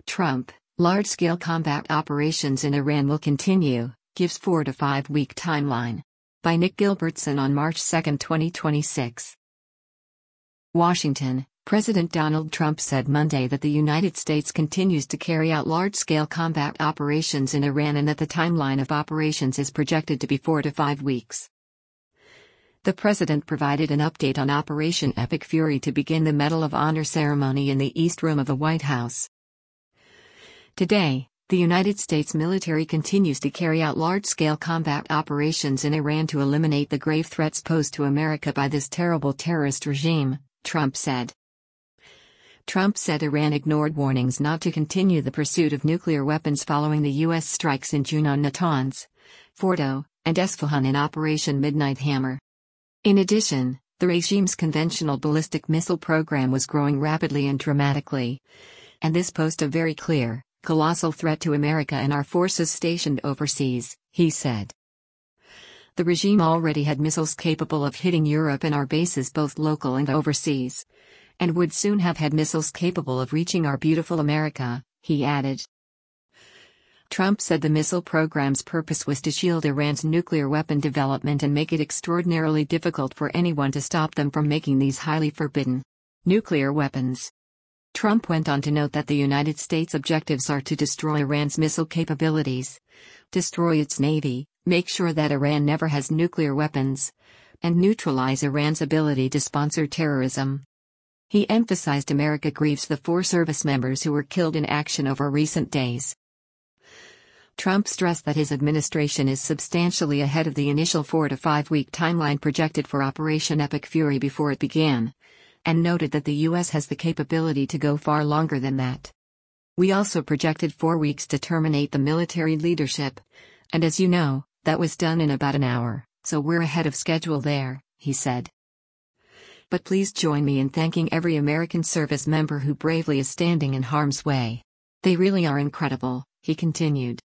Trump, large-scale combat operations in Iran will continue, gives 4 to 5 week timeline. By Nick Gilbertson on March 2, 2026. Washington, President Donald Trump said Monday that the United States continues to carry out large-scale combat operations in Iran and that the timeline of operations is projected to be 4 to 5 weeks. The president provided an update on Operation Epic Fury to begin the Medal of Honor ceremony in the East Room of the White House. Today, the United States military continues to carry out large-scale combat operations in Iran to eliminate the grave threats posed to America by this terrible terrorist regime, Trump said. Trump said Iran ignored warnings not to continue the pursuit of nuclear weapons following the U.S. strikes in June on Natanz, Fordo, and Esfahan in Operation Midnight Hammer. In addition, the regime's conventional ballistic missile program was growing rapidly and dramatically. And this posed a very clear, colossal threat to America and our forces stationed overseas, he said. The regime already had missiles capable of hitting Europe and our bases both local and overseas. And would soon have had missiles capable of reaching our beautiful America, he added. Trump said the missile program's purpose was to shield Iran's nuclear weapon development and make it extraordinarily difficult for anyone to stop them from making these highly forbidden nuclear weapons. Trump went on to note that the United States' objectives are to destroy Iran's missile capabilities, destroy its navy, make sure that Iran never has nuclear weapons, and neutralize Iran's ability to sponsor terrorism. He emphasized America grieves the 4 service members who were killed in action over recent days. Trump stressed that his administration is substantially ahead of the initial 4 to 5 week timeline projected for Operation Epic Fury before it began, and noted that the U.S. has the capability to go far longer than that. We also projected 4 weeks to terminate the military leadership, and as you know, that was done in about an hour, so we're ahead of schedule there, he said. But please join me in thanking every American service member who bravely is standing in harm's way. They really are incredible, he continued.